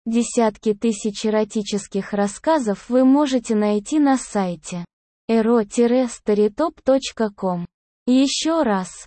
Десятки тысяч эротических рассказов вы можете найти на сайте ero-storytop.com. Еще раз,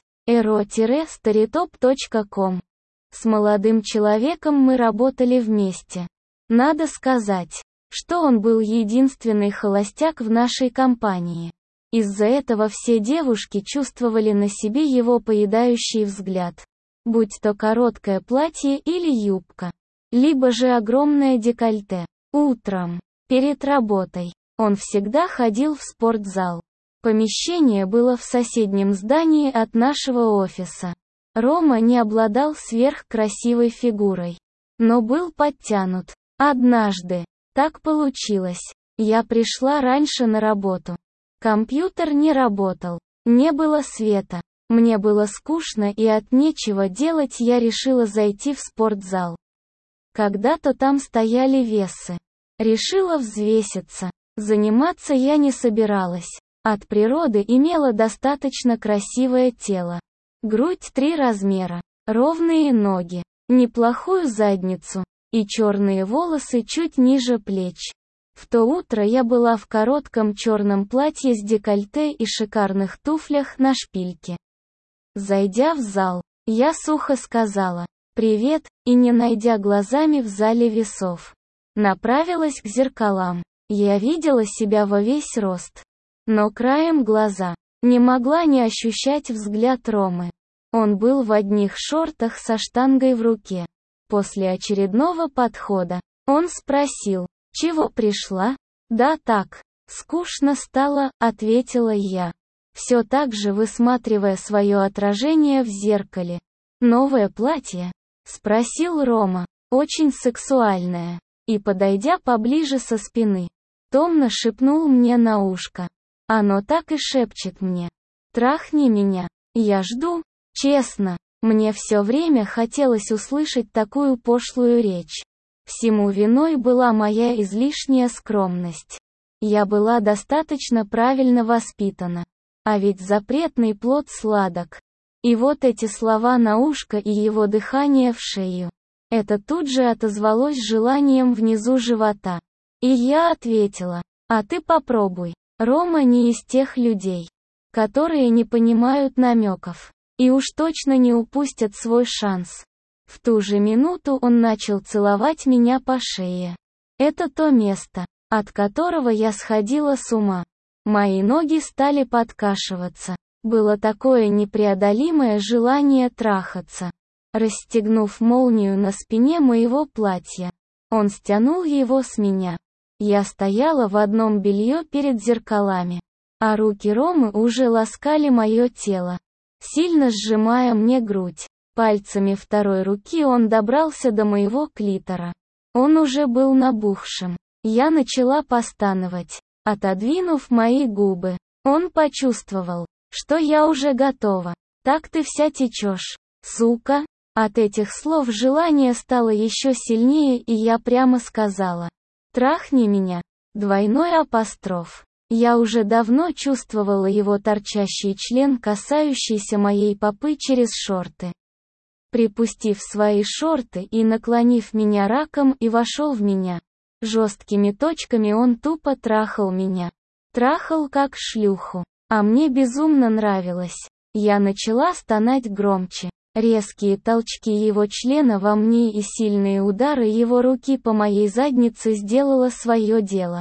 ero-storytop.com. С молодым человеком мы работали вместе. Надо сказать, что он был единственный холостяк в нашей компании. Из-за этого все девушки чувствовали на себе его поедающий взгляд. Будь то короткое платье или юбка, либо же огромное декольте. Утром, перед работой, он всегда ходил в спортзал. Помещение было в соседнем здании от нашего офиса. Рома не обладал сверхкрасивой фигурой, но был подтянут. Однажды, так получилось, я пришла раньше на работу. Компьютер не работал, не было света. Мне было скучно и от нечего делать я решила зайти в спортзал. Когда-то там стояли весы. Решила взвеситься. Заниматься я не собиралась. От природы имела достаточно красивое тело. Грудь 3 размера, ровные ноги, неплохую задницу и черные волосы чуть ниже плеч. В то утро я была в коротком черном платье с декольте и шикарных туфлях на шпильке. Зайдя в зал, я сухо сказала «Привет», и не найдя глазами в зале весов, направилась к зеркалам. Я видела себя во весь рост, но краем глаза не могла не ощущать взгляд Ромы. Он был в одних шортах со штангой в руке. После очередного подхода он спросил: «Чего пришла?» «Да так, скучно стало», — ответила я, все так же высматривая свое отражение в зеркале. «Новое платье?» — спросил Рома, очень сексуальное, и, подойдя поближе со спины, томно шепнул мне на ушко. Оно так и шепчет мне: «Трахни меня». Я жду. Честно, мне все время хотелось услышать такую пошлую речь. Всему виной была моя излишняя скромность. Я была достаточно правильно воспитана. А ведь запретный плод сладок. И вот эти слова на ушко и его дыхание в шею. Это тут же отозвалось желанием внизу живота. И я ответила: «А ты попробуй». Рома не из тех людей, которые не понимают намеков. И уж точно не упустят свой шанс. В ту же минуту он начал целовать меня по шее. Это то место, от которого я сходила с ума. Мои ноги стали подкашиваться. Было такое непреодолимое желание трахаться. Расстегнув молнию на спине моего платья, он стянул его с меня. Я стояла в одном белье перед зеркалами, а руки Ромы уже ласкали мое тело, сильно сжимая мне грудь. Пальцами второй руки он добрался до моего клитора. Он уже был набухшим. Я начала постановать, отодвинув мои губы. Он почувствовал, что я уже готова. «Так ты вся течешь, сука». От этих слов желание стало еще сильнее, и я прямо сказала: «Трахни меня». Двойной апостроф. Я уже давно чувствовала его торчащий член, касающийся моей попы через шорты. Припустив свои шорты и наклонив меня раком, и вошел в меня. Жесткими точками он тупо трахал меня. Трахал как шлюху. А мне безумно нравилось. Я начала стонать громче. Резкие толчки его члена во мне и сильные удары его руки по моей заднице сделало свое дело.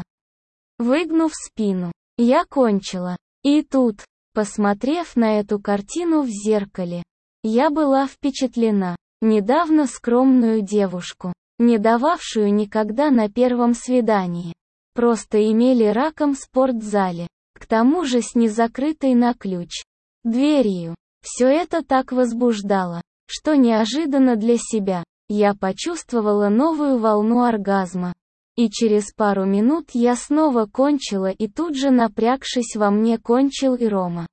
Выгнув спину, я кончила. И тут, посмотрев на эту картину в зеркале, я была впечатлена. Недавно скромную девушку, не дававшую никогда на первом свидании, просто имели раком в спортзале, к тому же с незакрытой на ключ дверью. Все это так возбуждало, что неожиданно для себя, я почувствовала новую волну оргазма. И через пару минут я снова кончила, и тут же, напрягшись во мне, кончил и Рома.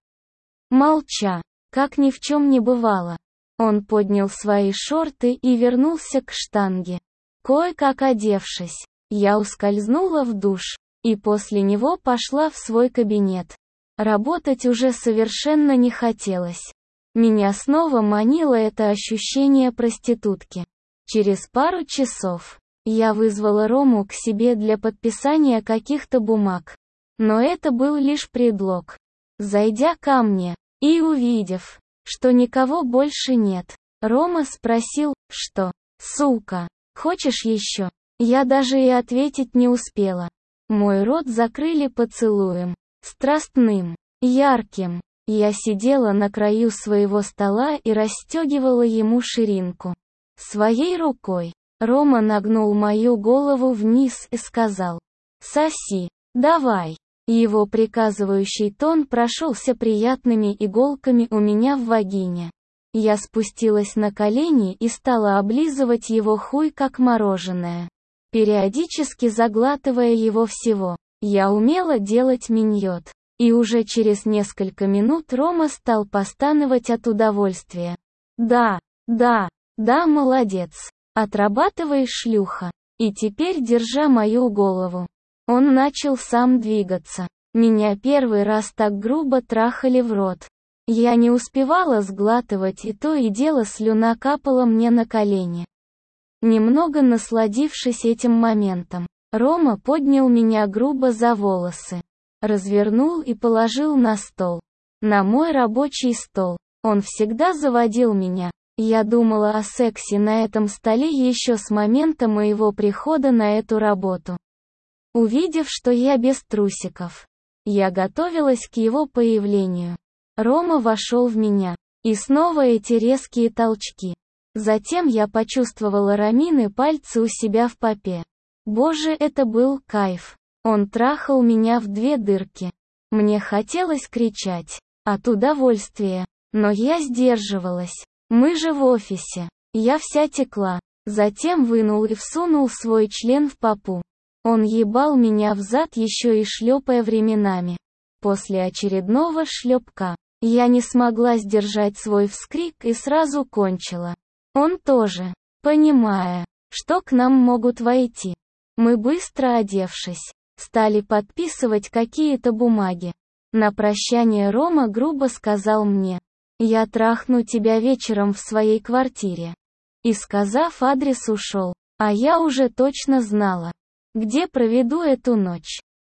Молча, как ни в чем не бывало, он поднял свои шорты и вернулся к штанге. Кое-как одевшись, я ускользнула в душ, и после него пошла в свой кабинет. Работать уже совершенно не хотелось. Меня снова манило это ощущение проститутки. Через пару часов Я вызвала Рому к себе для подписания каких-то бумаг. Но это был лишь предлог. Зайдя ко мне и увидев, что никого больше нет, Рома спросил, что, сука, хочешь еще? Я даже и ответить не успела. Мой рот закрыли поцелуем. Страстным, ярким. Я сидела на краю своего стола и расстегивала ему ширинку. Своей рукой. Рома нагнул мою голову вниз и сказал: «Соси, давай». Его приказывающий тон прошелся приятными иголками у меня в вагине. Я спустилась на колени и стала облизывать его хуй как мороженое, периодически заглатывая его всего. Я умела делать миньот. И уже через несколько минут Рома стал постановать от удовольствия. Да, молодец. Отрабатываешь, шлюха. И теперь держа мою голову. Он начал сам двигаться. Меня первый раз так грубо трахали в рот. Я не успевала сглатывать, и то и дело слюна капала мне на колени. Немного насладившись этим моментом, Рома поднял меня грубо за волосы, развернул и положил на стол. На мой рабочий стол. Он всегда заводил меня. Я думала о сексе на этом столе еще с момента моего прихода на эту работу. Увидев, что я без трусиков, я готовилась к его появлению. Рома вошел в меня. И снова эти резкие толчки. Затем я почувствовала Ромины пальцы у себя в попе. Боже, это был кайф. Он трахал меня в 2 дырки. Мне хотелось кричать от удовольствия, но я сдерживалась. Мы же в офисе. Я вся текла. Затем вынул и всунул свой член в попу. Он ебал меня взад, еще и шлепая временами. После очередного шлепка я не смогла сдержать свой вскрик и сразу кончила. Он тоже, понимая, что к нам могут войти. Мы, быстро одевшись, стали подписывать какие-то бумаги. На прощание Рома грубо сказал мне: «Я трахну тебя вечером в своей квартире». И, сказав адрес, ушел. А я уже точно знала, где проведу эту ночь.